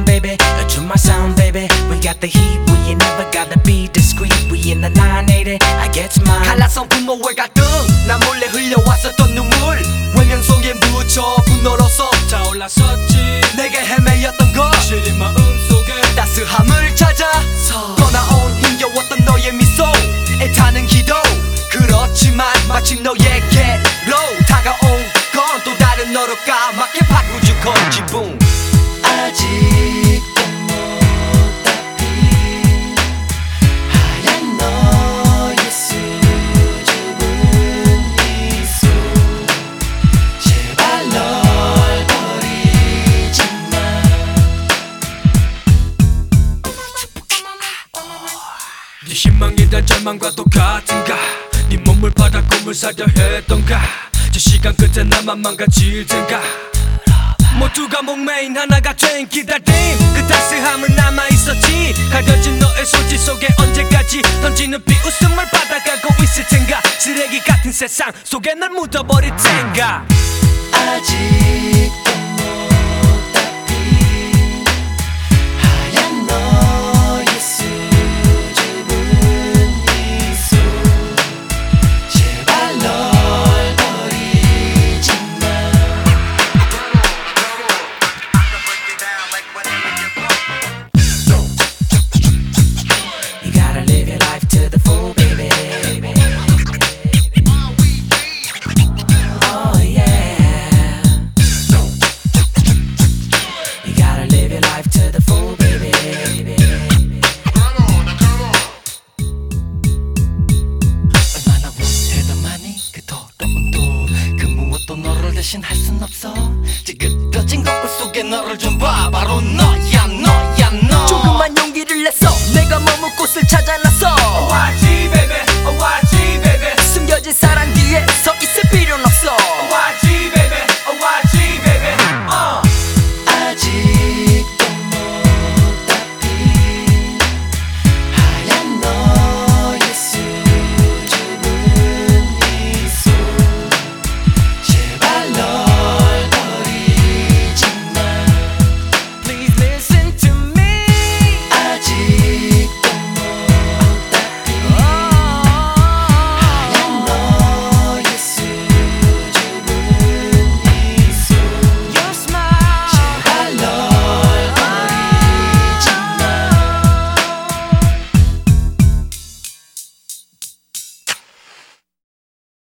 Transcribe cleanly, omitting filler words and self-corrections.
sound, baby. To my sound, baby. We got the heat, we ain't never gotta be discreet. We in the 980, I get mine. 갈라선 분노의 갈등, 나 몰래 흘려왔었던 눈물 외면 속에 묻혀 분노로서 타올랐었지. 내게 헤매였던 것 시린 마음속에 따스함을 찾아서 떠나온 힘겨웠던 너의 미소 애타는 기도 그렇지만 마침 너에게로 다가온 건 또 다른 너로 까맣게 바꾸줄 건 기분 아직도 못 닦인 하얀 너의 수줍은 미소 제발 널 버리지 마. 네 희망이 다 절망과 똑같은가. 네 몸을 받아 꿈을 살려 했던가. 저 시간 끝에 나만 망가질 텐가. 모두가 목매인 하나가 된 기다림 그 따스함은 남아있었지. 가려진 너의 소지 속에 언제까지 던지는 비웃음을 받아가고 있을 텐가. 쓰레기 같은 세상 속에 널 묻어버릴 텐가. 아직도